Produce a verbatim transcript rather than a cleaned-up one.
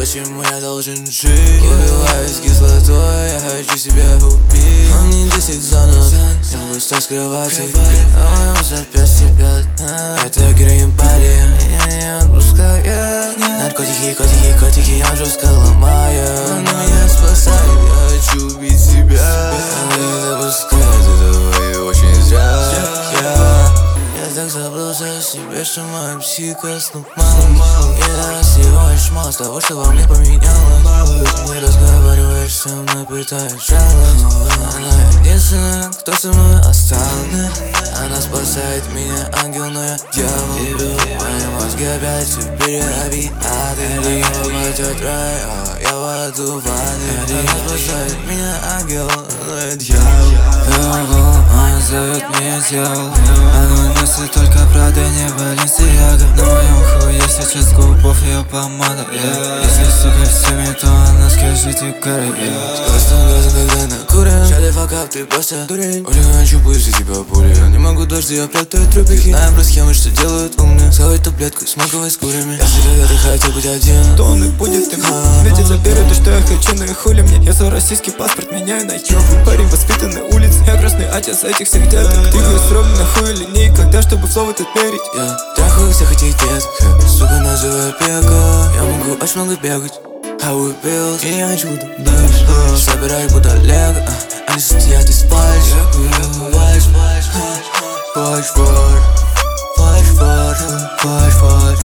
почему я должен жить? Убиваюсь кислотой, я хочу себя убить. Но мне десять за ночь, я могу стать с кровати. На моем запястье пятна, это героин пари. Я не отпускаю. Наркотики, котики, котики, я жестко ломаю. Но меня спасает, я хочу убить себя. Но не допускает этого и очень зря. Я так забылся в себе, что моя психика сломалась. Я всего лишь мало с того, что во мне поменялось. Не разговариваешь со мной, пытаешь жалость. Она единственная, кто со мной остался. Она спасает меня, ангел, но я дьявол. Мои мозги опять все переобиты. Это не попадет в рай, а я в аду в аду. Она спасает меня, ангел, но я дьявол. Она зовет меня дьявол. Она носит только Прада, не Баленсиага. На моем хуе сейчас губов ее помада. Если сука все не то, она скажите горы. Скоростным газом, когда накурен. Shut the fuck up, ты просто дурень. Уливаю чупы, за тебя пули. Не могу дождь, я прятаю трупики. Знаем про схемы, что делают умные. Схавать таблетку, смоковой с курами. Если когда ты хотел быть один, то он и будет им. Светит за первое, то что я хочу, но и хули мне. Я свой российский паспорт меняю на ёбу. Парень воспитанный улиц, я красный отец этих всех деток. Двигаюсь ровно на хуй линейка, когда чтобы в слово тут верить. Я трахаю всех этих деток, сука, называю опека. Я могу очень много бегать, а вы pills, и я чудо дальше. Собирай будто лего, они состоят из фальш. Фальш, фальш, фальш, фальш, фальш, фальш, фальш, фальш.